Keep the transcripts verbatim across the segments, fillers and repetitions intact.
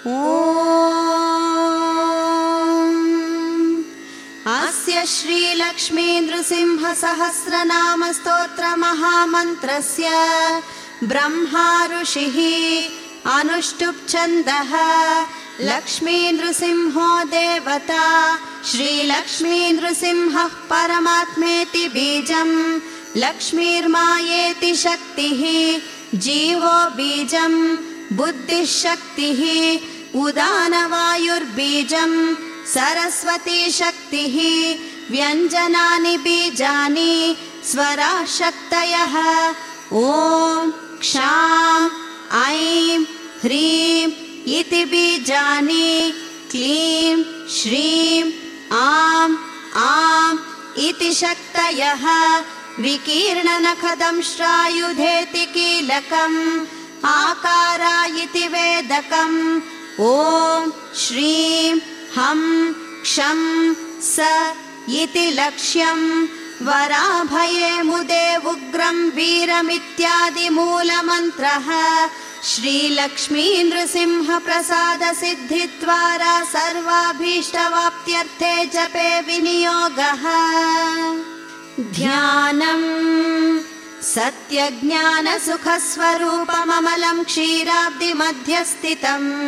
अस्य श्रीलक्ष्मी नृसिंहसहस्रनाम स्तोत्र महामन्त्रस्य ब्रह्मा ऋषिः अनुष्टुप् छन्दः लक्ष्मी नृसिंहो देवता श्रीलक्ष्मी नृसिंहः परमात्मेति बीजं लक्ष्मीर्मायेति शक्तिः जीवो बीजं बुद्धिः शक्तिः उदानवायुर्बीजं सरस्वती शक्तिः व्यञ्जनानि बीजानि स्वराः शक्तयः ॐ क्षां ऐं ह्रीं इति बीजानि क्लीं श्रीं आं आं इति शक्तयः विकीर्णनखदंष्ट्रायुधेति कीलकम् आकारा इति वेदकम् ॐ श्रीं हं क्षं स इति लक्ष्यं वराभये मुदे उग्रं वीरमित्यादि मूलमन्त्रः श्रीलक्ष्मी नृसिंह प्रसाद सिद्धिद्वारा सर्वाभीष्टवाप्त्यर्थे जपे विनियोगः ध्यानम् सत्यज्ञानसुखस्वरूपममलं क्षीराब्धिमध्यस्थितम्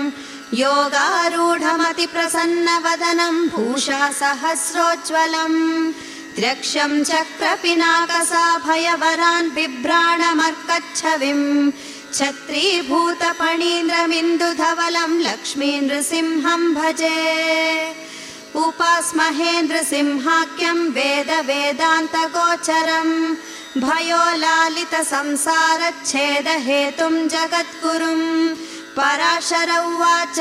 योगारूढमतिप्रसन्नवदनं भूषा सहस्रोज्ज्वलम् त्र्यक्षं चक्रपिनाकसाभयवरान् बिभ्राणमर्कच्छविम् छत्रीभूतपणीन्द्रमिन्दुधवलं लक्ष्मी नृसिंहं भजे उपास्महे नृसिंहाख्यं वेद वेदान्तगोचरम् भयोलालितसंसारच्छेदहेतुं जगद्गुरुं पराशर उवाच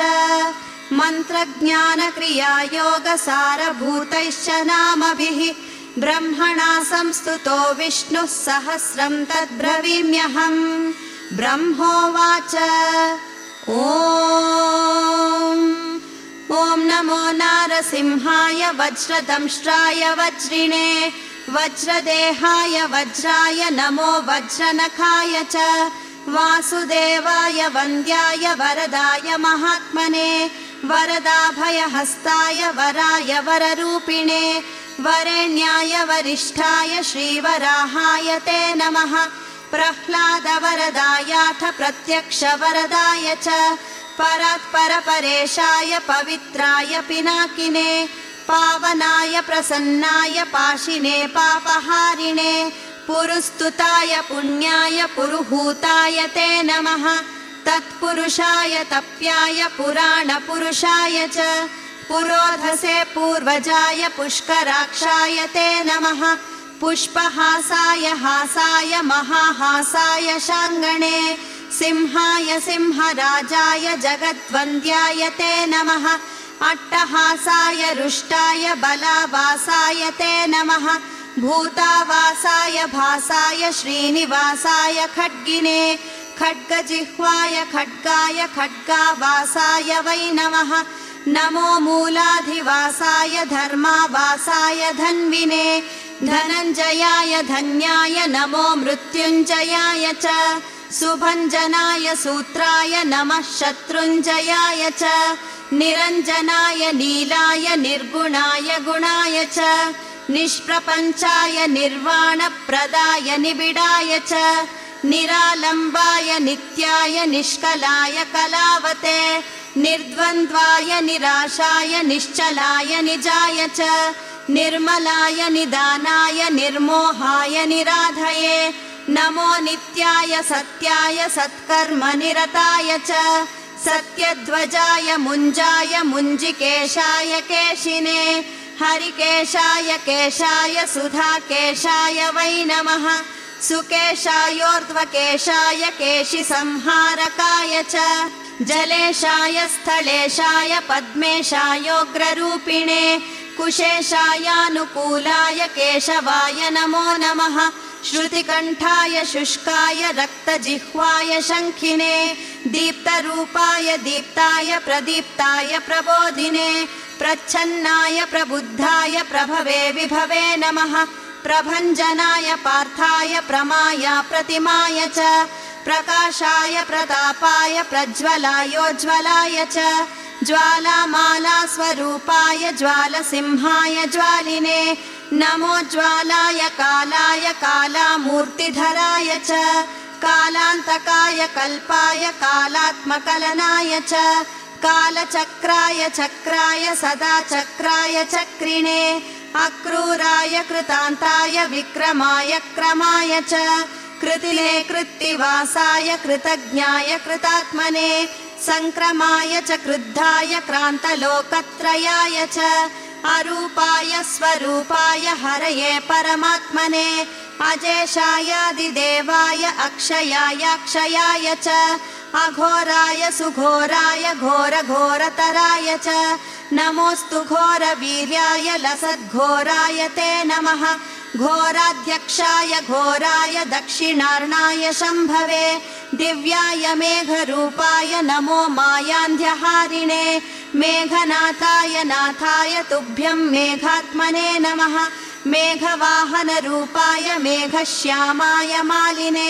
मन्त्रज्ञानक्रियायोगसारभूतैश्च नामभिः ब्रह्मणा संस्तुतो विष्णुः सहस्रं तद्ब्रवीम्यहम् ब्रह्मोवाच ॐ ॐ नमो नारसिंहाय वज्रदंष्ट्राय वज्रिणे वज्रदेहाय वज्राय नमो वज्रनखाय च वासुदेवाय वन्द्याय वरदाय महात्मने वरदाभयहस्ताय वराय वररूपिणे वरेण्याय वरिष्ठाय श्रीवराहाय ते नमः प्रह्लादवरदायाथ प्रत्यक्षवरदाय च परात्परपरेशाय पवित्राय पिनाकिने पावनाय प्रसन्नाय पाशिने पापहारिणे पुरुस्तुताय पुण्याय पुरुहूताय ते नमः तत्पुरुषाय तप्याय पुराणपुरुषाय च पुरोधसे पूर्वजाय पुष्कराक्षाय ते नमः पुष्पहासाय हासाय महाहासाय शाङ्गणे सिंहाय सिंहराजाय जगद्वन्द्याय ते नमः अट्टहासाय रुष्टाय बलावासाय ते नमः भूतावासाय भासाय श्रीनिवासाय खड्गिने खड्गजिह्वाय खड्गाय खड्गावासाय वै नमः नमो मूलाधिवासाय धर्मावासाय धन्विने धनञ्जयाय धन्याय नमो मृत्युञ्जयाय च सुभञ्जनाय सूत्राय नमः शत्रुञ्जयाय च निरञ्जनाय नीलाय निर्गुणाय गुणाय च निष्प्रपञ्चाय निर्वाणप्रदाय निबिडाय च निरालम्बाय नित्याय निष्कलाय कलावते निर्द्वन्द्वाय निराशाय निश्चलाय निजाय च निर्मलाय निदानाय निर्मोहाय निराधये नमो नित्याय सत्याय सत्कर्म निरताय च सत्यध्वजाय मुञ्जाय मुञ्जिकेशाय केशिने हरिकेशाय केशाय सुधाकेशाय वै नमः सुकेशायोर्ध्वकेशाय केशिसंहारकाय च जलेशाय स्थलेशाय पद्मेशायोग्ररूपिणे कुशेशायानुकूलाय केशवाय नमो नमः श्रुतिकण्ठाय शुष्काय रक्तजिह्वाय शङ्खिने दीप्तरूपाय दीप्ताय प्रदीप्ताय प्रबोधिने प्रच्छन्नाय प्रबुद्धाय प्रभवे विभवे नमः प्रभञ्जनाय पार्थाय प्रमाय प्रतिमाय च प्रकाशाय प्रतापाय प्रज्वलायोज्ज्वलाय च ज्वालामाला स्वरूपाय ज्वालसिंहाय ज्वालिने नमो ज्वालाय कालाय कालामूर्तिधराय च कालान्तकाय कल्पाय कालात्मकलनाय च कालचक्राय चक्राय सदा चक्राय चक्रिणे अक्रूराय कृतान्ताय विक्रमाय क्रमाय च कृतिने कृत्तिवासाय कृतज्ञाय कृतात्मने संक्रमाय च क्रुद्धाय क्रान्तलोकत्रयाय च अरूपाय स्वरूपाय हरये परमात्मने अजेशायादिदेवाय अक्षयायाक्षयाय च अघोराय सुघोराय घोरघोरतराय च नमोऽस्तु घोरवीर्याय लसद्घोराय ते नमः घोराध्यक्षाय घोराय दक्षिणार्णाय शम्भवे दिव्याय मेघरूपाय नमो मायान्ध्यहारिणे मेघनाथाय नाथाय तुभ्यं मेघात्मने नमः मेघवाहनरूपाय मेघश्यामाय मालिने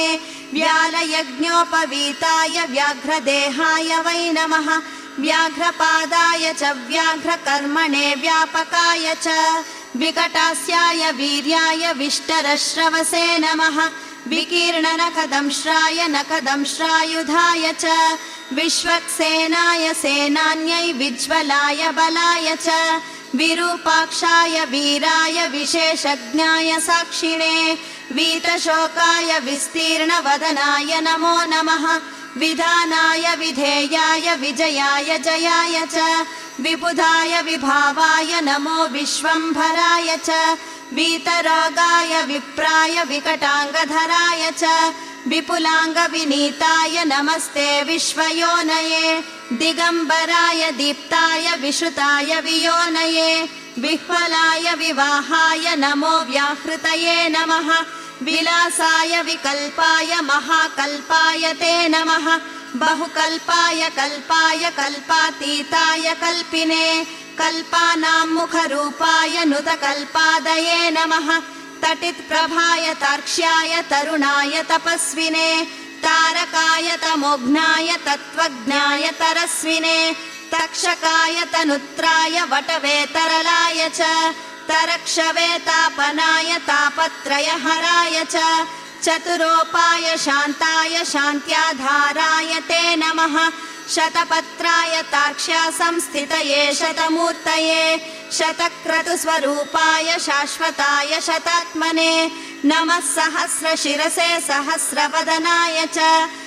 व्यालयज्ञोपवीताय व्याघ्रदेहाय वै नमः व्याघ्रपादाय च व्याघ्रकर्मणे व्यापकाय च विकटास्याय वीर्याय विष्टरश्रवसे नमः विकीर्णनखदंश्राय नखदंश्रायुधाय च विश्वक्सेनाय सेनान्यै विज्वलाय बलाय च विरूपाक्षाय वीराय विशेषज्ञाय साक्षिणे वीतशोकाय विस्तीर्णवदनाय नमो नमः विधानाय विधेयाय विजयाय जयाय च विबुधाय विभावाय नमो विश्वम्भराय च वीतरागाय विप्राय विकटाङ्गधराय च विपुलाङ्गविनीताय नमस्ते विश्वयोनये दिगम्बराय दीप्ताय विश्रुताय वियोनये विह्वलाय विवाहाय नमो व्याहृतये नमः विलासाय विकल्पाय महाकल्पाय ते नमः बहुकल्पाय कल्पाय कल्पातीताय कल्पिने कल्पानां मुखरूपाय नुतकल्पादये नमः तटित्प्रभाय तार्क्ष्याय तरुणाय तपस्विने तारकाय तमोघ्नाय तत्त्वज्ञाय तरस्विने तक्षकाय तनुत्राय वटवेतरलाय च तरक्षवे तापनाय तापत्रयहराय च चतुरोपाय शान्ताय शान्त्याधाराय ते नमः शतपत्राय तार्क्ष्या संस्थितये शतमूर्तये शतक्रतुस्वरूपाय शाश्वताय शतात्मने नमः सहस्रशिरसे सहस्रवदनाय च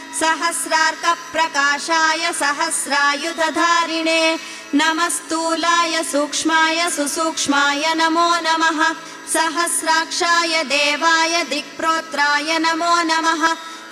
सहस्रार्कप्रकाशाय सहस्रायुधधारिणे नमः स्थूलाय सूक्ष्माय सुसूक्ष्माय नमो नमः सहस्राक्षाय देवाय दिक्प्रोत्राय नमो नमः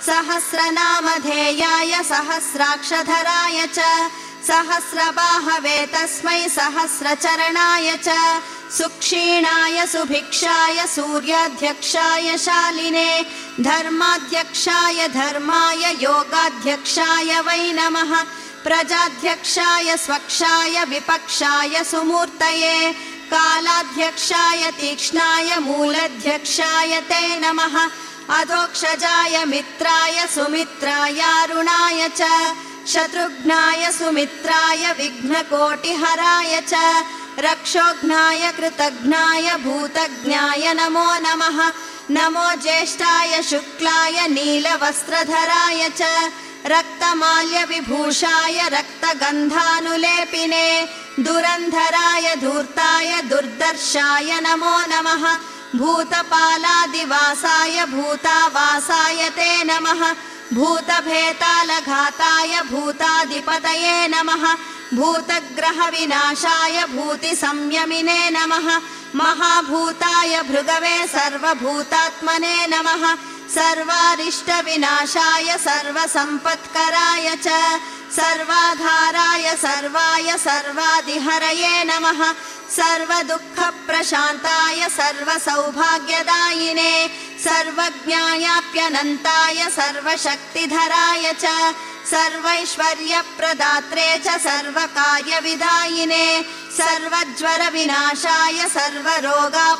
सहस्रनामधेयाय सहस्राक्षधराय च सहस्रबाहवे तस्मै सहस्रचरणाय च सुक्षीणाय सुभिक्षाय सूर्याध्यक्षाय शालिने धर्माध्यक्षाय धर्माय योगाध्यक्षाय वै नमः प्रजाध्यक्षाय स्वक्षाय विपक्षाय सुमूर्तये कालाध्यक्षाय तीक्ष्णाय मूलध्यक्षाय ते नमः अधोक्षजाय मित्राय सुमित्रायारुणाय च शत्रुघ्नाय सुमित्राय विघ्नकोटिहराय च रक्षोघ्नाय कृतघ्नाय भूतज्ञाय नमो नमः नमो ज्येष्ठाय शुक्लाय नीलवस्त्रधराय च रक्तमाल्यविभूषाय रक्तगन्धानुलेपिने दुरन्धराय धूर्ताय दुर्दर्शाय नमो नमः भूतपालादिवासाय भूतावासाय ते नमः भूतभेतालघाताय भूताधिपतये नमः भूतग्रहविनाशाय भूतिसंयमिने नमः महाभूताय भृगवे सर्वभूतात्मने नमः सर्वारिष्टविनाशाय सर्वसम्पत्कराय च सर्वाधाराय सर्वाय सर्वादिहरये नमः सर्वदुःखप्रशान्ताय सर्वसौभाग्यदायिने सर्वज्ञायाप्यनन्ताय सर्वशक्तिधराय च सर्वैश्वर्यप्रदात्रे च सर्वकार्यविदायिने सर्वज्वरविनाशाय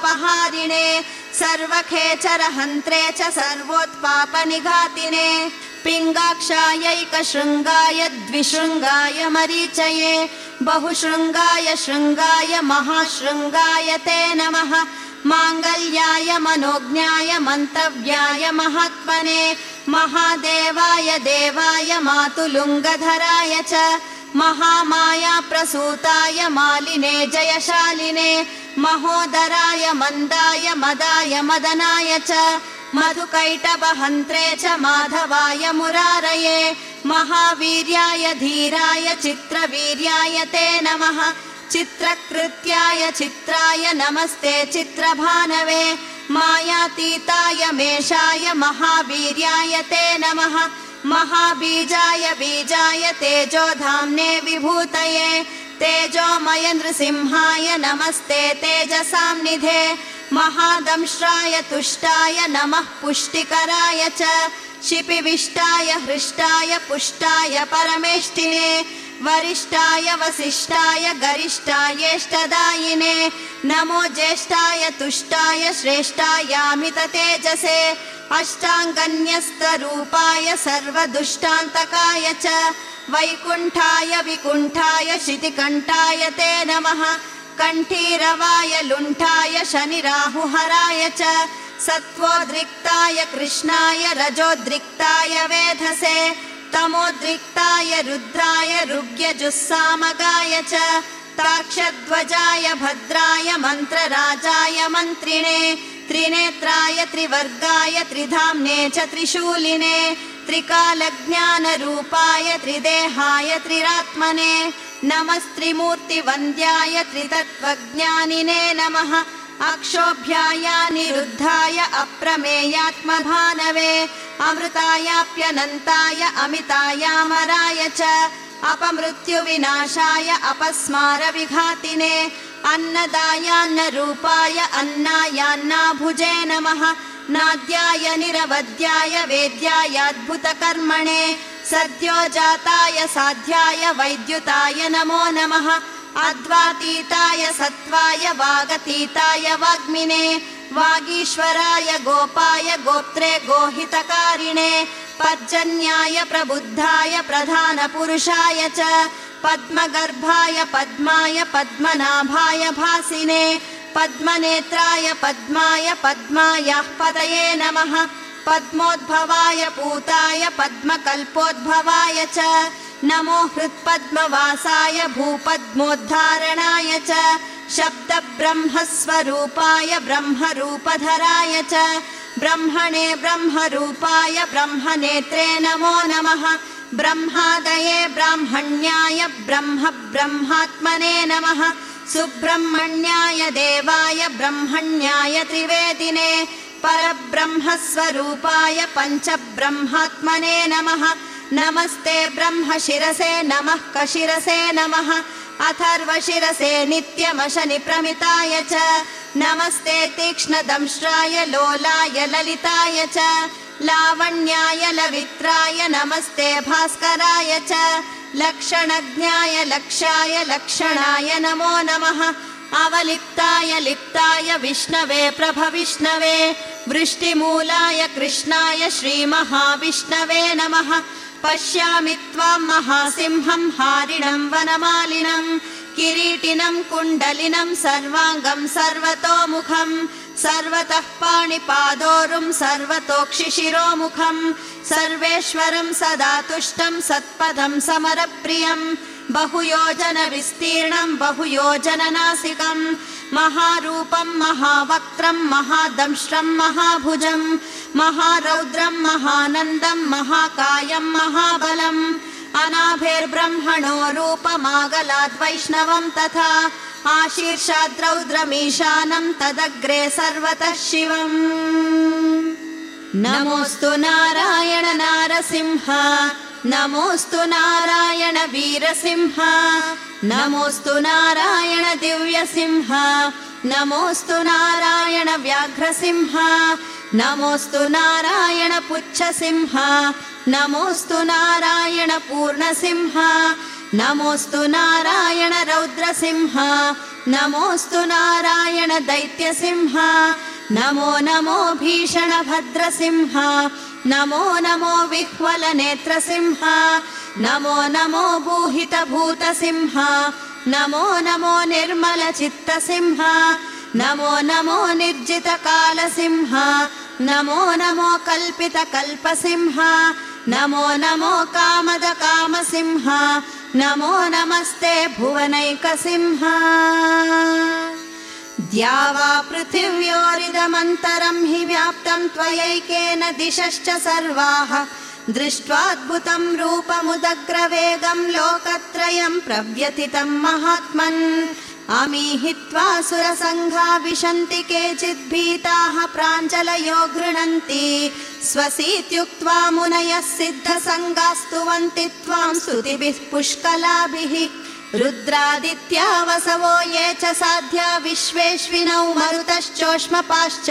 सर्वरोगापहारिणे सर्वखेचरहन्त्रे च सर्वोत्पापनिघातिने पिङ्गाक्षायैकशृङ्गाय द्विशृङ्गाय मरीचये बहुशृङ्गाय शृङ्गाय महाशृङ्गाय ते नमः माङ्गल्याय मनोज्ञाय मन्तव्याय महात्मने महादेवाय देवाय मातुलुङ्गधराय च महामाया प्रसूताय मालिने जयशालिने महोदराय मन्दाय मदाय मदनाय च मधुकैटभहन्त्रे च माधवाय मुरारये महावीर्याय धीराय चित्रवीर्याय ते नमः चित्रकृत्याय चित्राय नमस्ते चित्रभानवे मायातीताय मेषाय महावीर्याय ते नमः महाबीजाय बीजाय तेजोधाम्ने विभूतये तेजोमय नृसिंहाय नमस्ते तेजसाम्निधे महादंष्ट्राय तुष्टाय नमः पुष्टिकराय च शिपिविष्टाय हृष्टाय पुष्टाय परमेष्टिने वरिष्ठाय वसिष्ठाय गरिष्ठायेष्टदायिने नमो ज्येष्ठाय तुष्टाय श्रेष्ठायामिततेजसे अष्टाङ्गन्यस्तरूपाय सर्वदुष्टान्तकाय च वैकुण्ठाय विकुण्ठाय शितिकण्ठाय ते नमः कण्ठीरवाय लुण्ठाय शनिराहुहराय च सत्त्वोद्रिक्ताय कृष्णाय रजोद्रिक्ताय वेधसे तमोद्रिक्ताय रुद्राय ऋग्यजुस्सामगाय च ताक्षध्वजाय भद्राय मन्त्रराजाय मन्त्रिणे त्रिनेत्राय त्रिवर्गाय त्रिधाम्ने च त्रिशूलिने त्रिकालज्ञानरूपाय त्रिदेहाय त्रिरात्मने नमस्त्रिमूर्तिवन्द्याय त्रितत्त्वज्ञानिने नमः अक्षोभ्यायानिरुद्धाय अप्रमेयात्मभानवे अमृतायाप्यनन्ताय अमितायामराय च अपमृत्युविनाशाय अपस्मारविघातिने अन्नदायान्नरूपाय अन्नायान्नाभुजे नमः नाद्याय निरवद्याय वेद्यायाद्भुतकर्मणे सद्योजाताय साध्याय वैद्युताय नमो नमः अद्वातीताय सत्त्वाय वागतीताय वाग्मिने वागीश्वराय गोपाय गोप्त्रे गोहितकारिणे पर्जन्याय प्रबुद्धाय प्रधानपुरुषाय च पद्मगर्भाय पद्माय पद्मनाभाय भासिने पद्मनेत्राय पद्माय पद्मायाः पतये नमः पद्मोद्भवाय पूताय पद्मकल्पोद्भवाय च नमो हृत्पद्मवासाय भूपद्मोद्धारणाय च शब्दब्रह्मस्वरूपाय ब्रह्मरूपधराय च ब्रह्मणे ब्रह्मरूपाय ब्रह्मनेत्रे नमो नमः ब्रह्मादये ब्राह्मण्याय ब्रह्म ब्रह्मात्मने नमः सुब्रह्मण्याय देवाय ब्रह्मण्याय त्रिवेदिने परब्रह्मस्वरूपाय पञ्चब्रह्मात्मने नमः नमस्ते ब्रह्मशिरसे नमः कशिरसे नमः अथर्वशिरसे नित्यमशनिप्रमिताय च नमस्ते तीक्ष्णदंष्ट्राय लोलाय ललिताय च लावण्याय लवित्राय नमस्ते भास्कराय च लक्षणज्ञाय लक्षाय लक्षणाय नमो नमः अवलिप्ताय लिप्ताय विष्णवे प्रभविष्णवे वृष्टिमूलाय कृष्णाय श्रीमहाविष्णवे नमः पश्यामि त्वां महासिंहं हारिणं वनमालिनं किरीटिनं कुण्डलिनं सर्वाङ्गं सर्वतोमुखं सर्वतः पाणिपादोरुं सर्वतोक्षिशिरोमुखं सर्वेश्वरं सदा तुष्टं सत्पदं समरप्रियं बहुयोजनविस्तीर्णं बहुयोजननासिकं महारूपं महावक्त्रं महादंष्ट्रं महाभुजं महारौद्रं महानन्दं महाकायं महाबलम् अनाभिर्ब्रह्मणो रूपमागलाद्वैष्णवं तथा आशीर्षाद्रौद्रमीशानं तदग्रे सर्वतः शिवम् नमोऽस्तु नारायण नारसिंह नमोऽस्तु नारायण वीरसिंह नमोऽस्तु नारायण दिव्यसिंह नमोऽस्तु नारायण व्याघ्रसिंह नमोऽस्तु नारायण पुच्छसिंह नमोऽस्तु नारायण पूर्णसिंह नमोऽस्तु नारायण रौद्रसिंह नमोऽस्तु नारायण दैत्यसिंह नमो नमो भीषणभद्रसिंह नमो नमो विह्वलनेत्रसिंह नमो नमो भूहितभूतसिंह नमो नमो निर्मलचित्तसिंह नमो नमो निर्जितकालसिंह नमो नमो कल्पितकल्पसिंह नमो नमो कामदकामसिंह नमो नमस्ते भुवनैकसिंह द्यावा पृथिव्योरिदमन्तरं हि व्याप्तं त्वयैकेन दिशश्च सर्वाः दृष्ट्वाद्भुतं रूपमुदग्रवेगं लोकत्रयं प्रव्यथितं महात्मन् अमीहित्वा सुरसङ्घा विशन्ति केचिद्भीताः प्राञ्जलयो गृह्णन्ति स्वसीत्युक्त्वा मुनयः सिद्धसङ्गास्तुवन्ति त्वां स्तुतिभिः पुष्कलाभिः रुद्रादित्या वसवो ये च साध्या विश्वेश्विनौ मरुतश्चोष्मपाश्च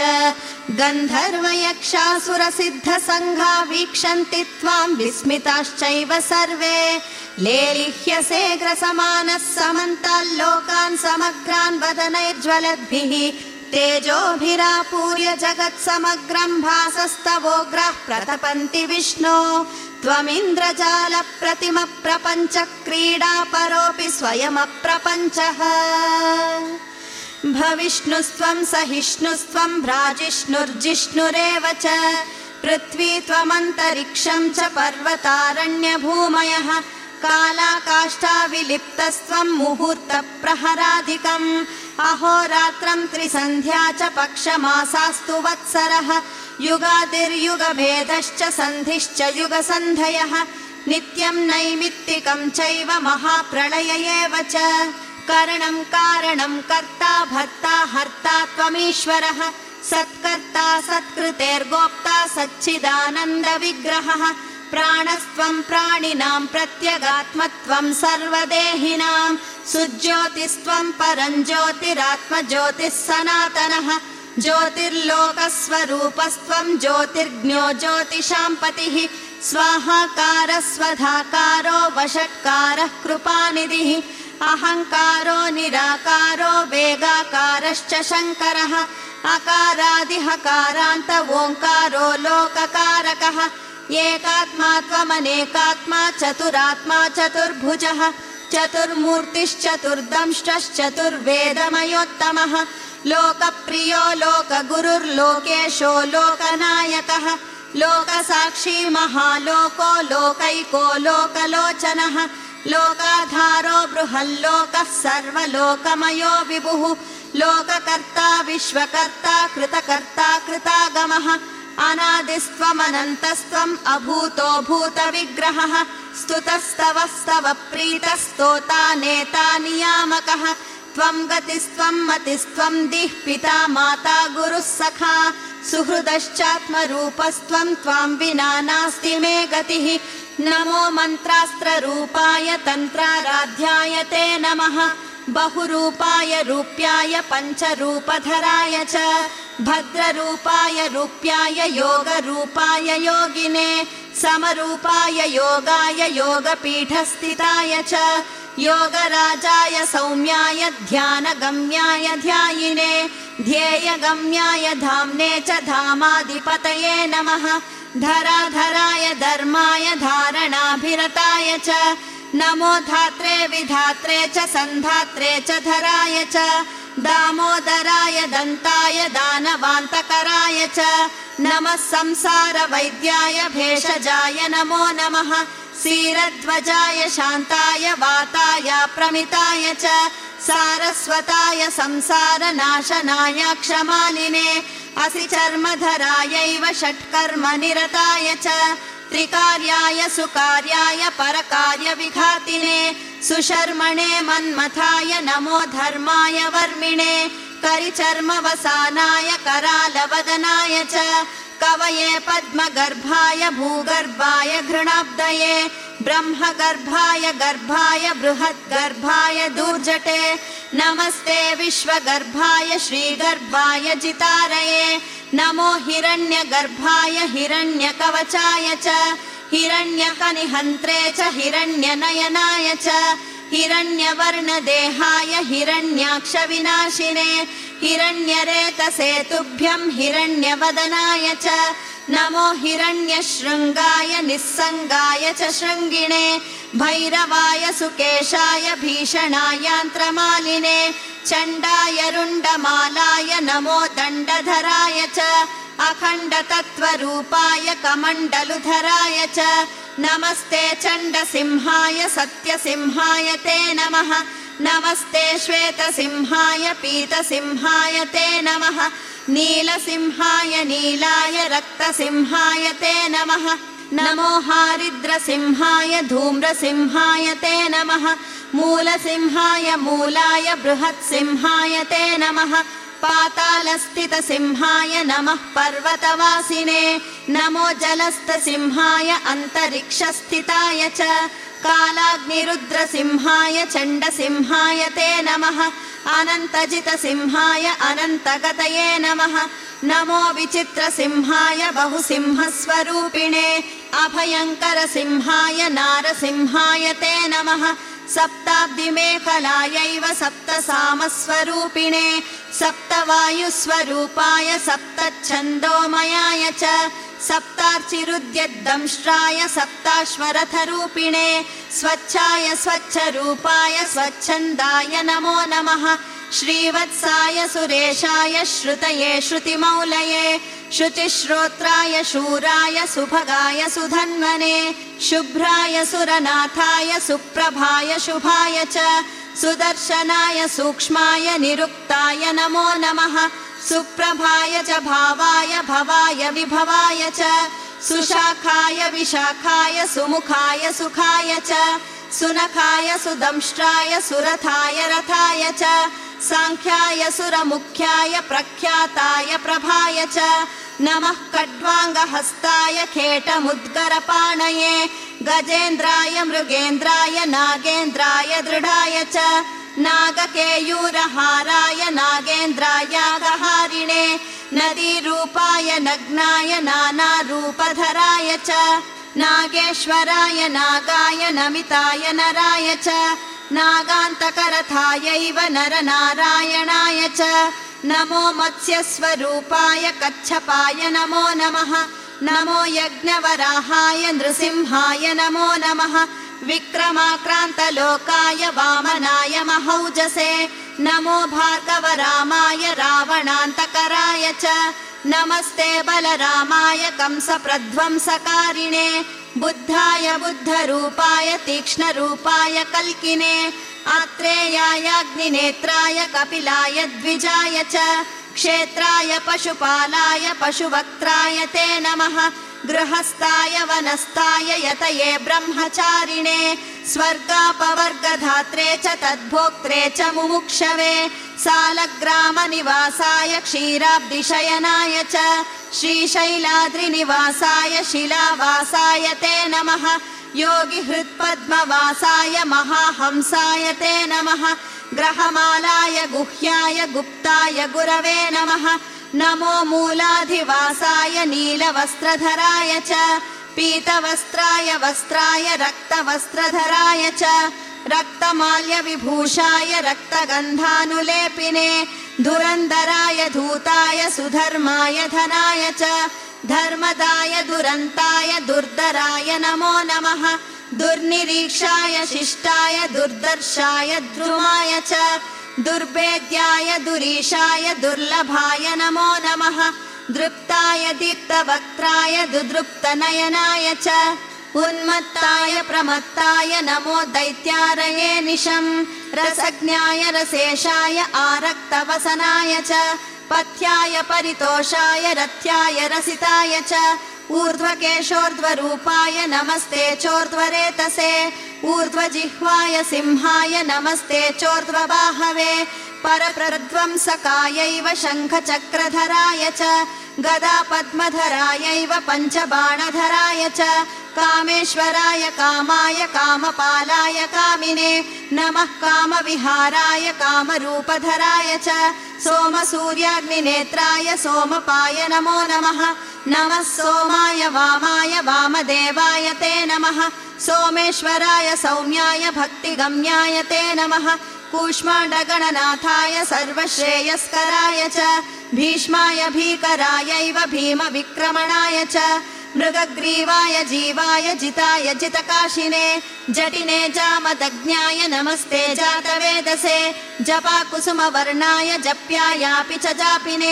गन्धर्वयक्षासुरसिद्धसङ्घा वीक्षन्ति त्वां विस्मिताश्चैव सर्वे लेलिह्यसे ग्रसमानः समन्ताल्लोकान् समग्रान् वदनैर्ज्वलद्भिः तेजोभिरापूर्य जगत्समग्रं भासस्तवोग्राः प्रतपन्ति विष्णो त्वमिन्द्रजालप्रतिमप्रपञ्च क्रीडा परोऽपि स्वयमप्रपञ्चः भविष्णुस्त्वं सहिष्णुस्त्वं भ्राजिष्णुर्जिष्णुरेव च पृथ्वी त्वमन्तरिक्षं च पर्वतारण्यभूमयः कालाकाष्ठाविलिप्तस्त्वं मुहूर्तप्रहराधिकम् अहोरात्रं त्रिसन्ध्या च पक्षमासास्तु वत्सरः युगादिर्युगभेदश्च सन्धिश्च युगसन्धयः नित्यं नैमित्तिकं चैव महाप्रलय एव च करणं कारणं कर्ता भर्ता हर्ता त्वमीश्वरः सत्कर्ता सत्कृतेर्गोप्ता सच्चिदानन्दविग्रहः प्राणस्त्वं प्राणिनां प्रत्यगात्मत्वं सर्वदेहिनां सुज्योतिस्त्वं परं ज्योतिरात्मज्योतिः सनातनः ज्योतिर्लोकस्वरूपस्त्वं ज्योतिर्ज्ञो ज्योतिषां पतिः स्वाहाकारः स्वधाकारो वषट्कारः कृपानिधिः अहङ्कारो निराकारो वेगाकारश्च शङ्करः अकारादिहकारान्त ओङ्कारो लोककारकः एकात्मा त्वमनेकात्मा चतुरात्मा चतुर्भुजः चतुर्मूर्तिश्चतुर्दंष्ट्रश्चतुर्वेदमयोत्तमः लोकप्रियो लोकगुरुर्लोकेशो लोकनायकः लोकसाक्षी महालोको लोकैको लोकलोचनः लोकाधारो बृहल्लोकः सर्वलोकमयो विभुः लोककर्ता विश्वकर्ता कृतकर्ता कृतागमः अनादिस्त्वमनन्तस्त्वम् अभूतो भूतविग्रहः स्तुतस्तवस्तव प्रीतस्तोता नेता नियामकः त्वं गतिस्त्वं मतिस्त्वं दिः पिता माता गुरुः सखा सुहृदश्चात्मरूपस्त्वं त्वां विना नास्ति मे गतिः नमो मन्त्रास्त्ररूपाय तन्त्राराध्याय ते नमः बहुरूपाय रूप्याय पञ्चरूपधराय च भद्ररूपाय रूप्याय योगरूपाय योगिने समरूपाय योगाय योगपीठस्थिताय च योगराजाय सौम्याय ध्यानगम्याय ध्यायिने ध्येयगम्याय धाम्ने च धामाधिपतये नमः धराधराय धर्माय धारणाभिरताय च नमो धात्रे विधात्रे च सन्धात्रे च धराय च दामोदराय दन्ताय दानवान्तकराय च नमः संसारवैद्याय भेषजाय नमो नमः क्षीरध्वजाय शान्ताय वाताय प्रमिताय च सारस्वताय संसारनाशनाय क्षमालिने असि चर्मधरायैव षट्कर्मनिरताय च त्रिकार्याय सुकार्याय परकार्यविघातिने सुशर्मणे मन्मथाय नमो धर्माय वर्मिणे करिचर्मवसानाय करालवदनाय च कवये पद्मगर्भाय भूगर्भाय घृणाब्दये ब्रह्मगर्भाय गर्भाय बृहद्गर्भाय दूर्जटे नमस्ते विश्वगर्भाय श्रीगर्भाय जितारये नमो हिरण्यगर्भाय हिरण्यकवचाय च हिरण्यकनिहन्त्रे च हिरण्यनयनाय च हिरण्यवर्णदेहाय हिरण्याक्षविनाशिने हिरण्यरेतसे तुभ्यं हिरण्यवदनाय च नमो हिरण्यशृङ्गाय निस्सङ्गाय च शृङ्गिणे भैरवाय सुकेशाय भीषणायान्त्रमालिने चण्डाय रुण्डमालाय नमो दण्डधराय च अखण्डतत्त्वरूपाय कमण्डलुधराय च नमस्ते चण्डसिंहाय सत्यसिंहाय ते नमः नमस्ते श्वेतसिंहाय पीतसिंहाय ते नमः नीलसिंहाय नीलाय रक्तसिंहाय ते नमः नमो हारिद्रसिंहाय धूम्रसिंहाय ते नमः मूलसिंहाय मूलाय बृहत्सिंहाय ते नमः पातालस्थितसिंहाय नमः पर्वतवासिने नमो जलस्थसिंहाय अन्तरिक्षस्थिताय च कालाग्निरुद्रसिंहाय चण्डसिंहाय ते नमः अनन्तजितसिंहाय अनन्तगतये नमः नमो विचित्रसिंहाय बहुसिंहस्वरूपिणे अभयङ्करसिंहाय नारसिंहाय ते नमः सप्ताब्दिमेखलायैव सप्तसामस्वरूपिणे सप्तवायुस्वरूपाय सप्तच्छन्दोमयाय च सप्तार्चिरुद्यद्दंष्ट्राय सप्ताश्वरथरूपिणे स्वच्छाय स्वच्छरूपाय स्वच्छन्दाय नमो नमः श्रीवत्साय सुरेशाय श्रुतये श्रुतिमौलये शुचिश्रोत्राय शूराय सुभगाय सुधन्वने शुभ्राय सुरनाथाय सुप्रभाय शुभाय च सुदर्शनाय सूक्ष्माय निरुक्ताय नमो नमः सुप्रभाय च भावाय भवाय विभवाय च सुशाखाय विशाखाय सुमुखाय सुखाय च सुनखाय सुदंष्ट्राय सुरथाय रथाय च सांख्याय सुरमुख्याय प्रख्याताय प्रभाय च नमः खड्वाङ्गहस्ताय खेटमुद्गरपाणये गजेन्द्राय मृगेन्द्राय नागेन्द्राय दृढाय च नागकेयूरहाराय नागेन्द्रायागहारिणे नदीरूपाय नग्नाय नानारूपधराय च नागेश्वराय नागाय नमिताय नराय च नागान्तकरथायैव नरनारायणाय च नमो मत्स्यस्वरूपाय कच्छपाय नमो नमः नमो यज्ञवराहाय नृसिंहाय नमो नमः विक्रमाक्रान्तलोकाय वामनाय महौजसे नमो भार्गवरामाय रावणान्तकराय च नमस्ते बलरामाय कंसप्रध्वंसकारिणे बुद्धाय बुद्धरूपाय तीक्ष्णरूपाय कल्किने आत्रेयायाग्निनेत्राय कपिलाय द्विजाय च क्षेत्राय पशुपालाय पशुवक्त्राय ते नमः गृहस्थाय वनस्थाय यतये ब्रह्मचारिणे स्वर्गापवर्गधात्रे च तद्भोक्त्रे च मुमुक्षवे सालग्रामनिवासाय क्षीराब्धिशयनाय च श्रीशैलाद्रिनिवासाय शिलावासाय ते नमः योगिहृत्पद्मवासाय महाहंसाय ते नमः ग्रहमालाय गुह्याय गुप्ताय गुरवे नमः नमो मूलाधिवासाय नीलवस्त्रधराय च पीतवस्त्राय वस्त्राय रक्तवस्त्रधराय च रक्तमाल्यविभूषाय रक्तगन्धानुलेपिने धुरन्धराय धूताय सुधर्माय धनाय च धर्मदाय दुरन्ताय दुर्धराय नमो नमः दुर्निरीक्षाय शिष्टाय दुर्दर्शाय द्रुमाय च दुर्भेद्याय दुरीशाय दुर्लभाय नमो नमः दृप्ताय दीप्तवक्त्राय दुदृप्तनयनाय च उन्मत्ताय प्रमत्ताय नमो दैत्यारये निशम् रसज्ञाय रसेशाय आरक्तवसनाय च पथ्याय परितोषाय रथ्याय रसिताय च ऊर्ध्वकेशोर्ध्वरूपाय नमस्ते चोर्ध्वरेतसे ऊर्ध्वजिह्वाय सिंहाय नमस्ते चोर्ध्वबाहवे परप्रध्वंसकायैव शङ्खचक्रधराय च गदापद्मधरायैव पञ्चबाणधराय च कामेश्वराय कामाय कामपालाय कामिने नमः कामविहाराय कामरूपधराय च सोमसूर्याग्निनेत्राय सोमपाय नमो नमः नमः सोमाय वामाय वामदेवाय ते नमः सोमेश्वराय सौम्याय भक्तिगम्याय ते नमः कूष्माण्डगणनाथाय सर्वश्रेयस्कराय च भीष्माय भीकरायैव भीमविक्रमणाय च मृगग्रीवाय जीवाय जिताय जितकाशिने जटिने जामदग्न्याय नमस्ते जातवेदसे जपाकुसुमवर्णाय जप्यायापि च जापिने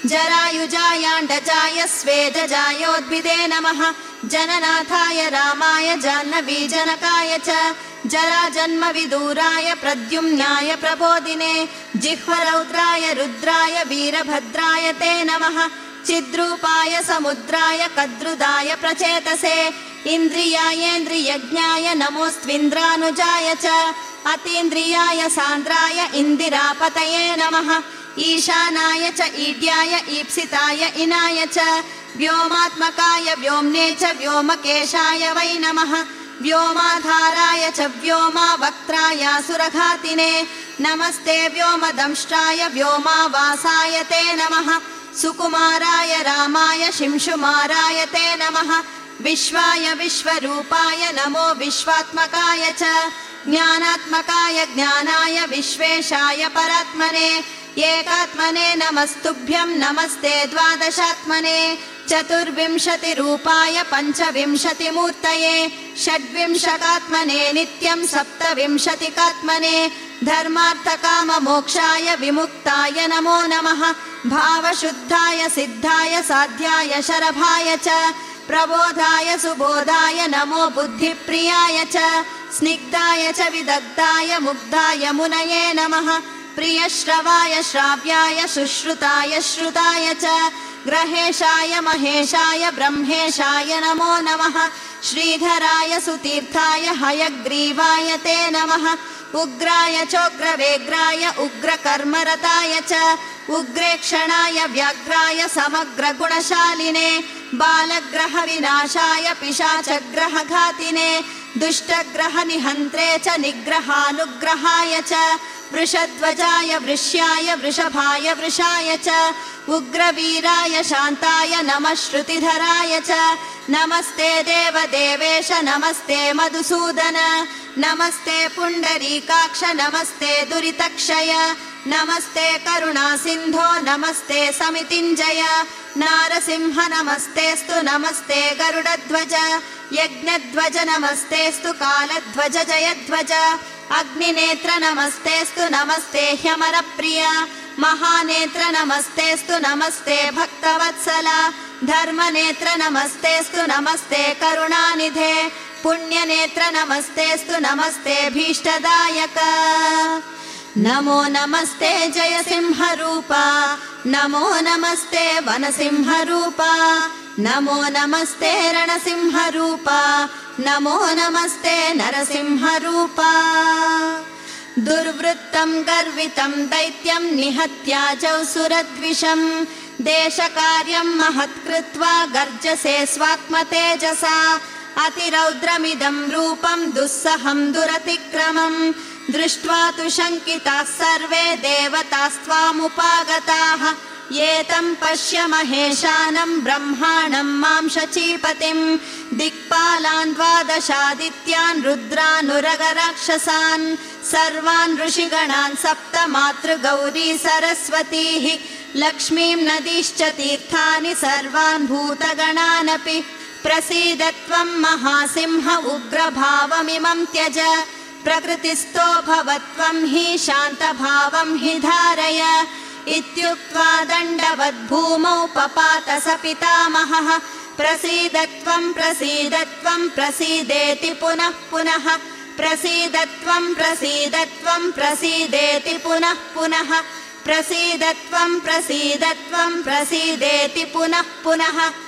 जरायुजायाण्डजाय स्वेदजायोद्भिदे नमः जननाथाय रामाय जाह्नवीजनकाय च जराजन्मविदूराय प्रद्युम्नाय प्रबोधिने जिह्वरौद्राय रुद्राय वीरभद्राय ते नमः चिद्रूपाय समुद्राय कद्रुदाय प्रचेतसे इन्द्रियायेन्द्रियज्ञाय नमोऽस्त्विन्द्रानुजाय च अतीन्द्रियाय सान्द्राय इन्दिरापतये नमः ईशानाय च ईड्याय ईप्सिताय इनाय च व्योमात्मकाय व्योम्ने च व्योमकेशाय वै नमः व्योमाधाराय च व्योमावक्त्राय सुरघातिने नमस्ते व्योमदंष्ट्राय व्योमावासाय ते नमः सुकुमाराय रामाय शिंशुमाराय ते नमः विश्वाय विश्वरूपाय नमो विश्वात्मकाय च ज्ञानात्मकाय ज्ञानाय विश्वेशाय परात्मने एकात्मने नमस्तुभ्यं नमस्ते द्वादशात्मने चतुर्विंशतिरूपाय पञ्चविंशतिमूर्तये षड्विंशकात्मने नित्यं सप्तविंशतिकात्मने धर्मार्थकाममोक्षाय विमुक्ताय नमो नमः भावशुद्धाय सिद्धाय साध्याय शरभाय च प्रबोधाय सुबोधाय नमो बुद्धिप्रियाय च स्निग्धाय च विदग्धाय मुग्धाय मुनये नमः प्रियश्रवाय श्राव्याय शुश्रुताय श्रुताय च ग्रहेशाय महेशाय ब्रह्मेशाय नमो नमः श्रीधराय सुतीर्थाय हयग्रीवाय ते नमः उग्राय चोग्रवेग्राय उग्रकर्मरताय च उग्रेक्षणाय व्याघ्राय समग्रगुणशालिने बालग्रहविनाशाय पिशाचग्रहघातिने दुष्टग्रहनिहन्त्रे च निग्रहानुग्रहाय च वृषध्वजाय वृष्याय वृषभाय वृषाय च उग्रवीराय शान्ताय नमः श्रुतिधराय च नमस्ते देवदेवेश नमस्ते मधुसूदन नमस्ते पुण्डरीकाक्ष नमस्ते दुरितक्षय नमस्ते करुणासिन्धो नमस्ते समितिञ्जय नारसिंह नमस्तेस्तु नमस्ते गरुडध्वज यज्ञध्वज नमस्तेस्तु कालध्वज जयध्वज अग्निनेत्र नमस्तेस्तु नमस्ते ह्यमरप्रिय महानेत्र नमस्तेस्तु नमस्ते भक्तवत्सल धर्मनेत्र नमस्तेस्तु नमस्ते करुणानिधे पुण्यनेत्र नमस्तेस्तु नमस्ते भीष्टदायक नमो नमस्ते जयसिंहरूपा नमो नमस्ते वनसिंहरूपा नमो नमस्ते रणसिंहरूपा नमो नमस्ते नरसिंहरूपा दुर्वृत्तं गर्वितं दैत्यं निहत्याजौ सुरद्विषं देशकार्यं महत्कृत्वा गर्जसे स्वात्मतेजसा अतिरौद्रमिदं रूपं दुस्सहं दुरतिक्रमं दृष्ट्वा तु शङ्किताः सर्वे देवतास्त्वामुपागताः एतं पश्य महेशानं ब्रह्माणं मां शचीपतिं दिक्पालान् द्वादशादित्यान् रुद्रानुरगराक्षसान् सर्वान् ऋषिगणान् सप्त मातृगौरी सरस्वतीः लक्ष्मीं नदीश्च तीर्थानि सर्वान् भूतगणानपि प्रसीद त्वं महासिंह उग्रभावमिमं त्यज प्रकृतिस्थो भव त्वं हि शान्तभावं हि धारय इत्युक्त्वा दण्डवद्भूमौ पपात स पितामहः प्रसीद त्वं प्रसीद त्वं प्रसीदेति पुनः पुनः प्रसीद त्वं प्रसीद त्वं प्रसीदेति पुनः पुनः प्रसीद त्वं प्रसीद त्वं प्रसीदेति पुनः पुनः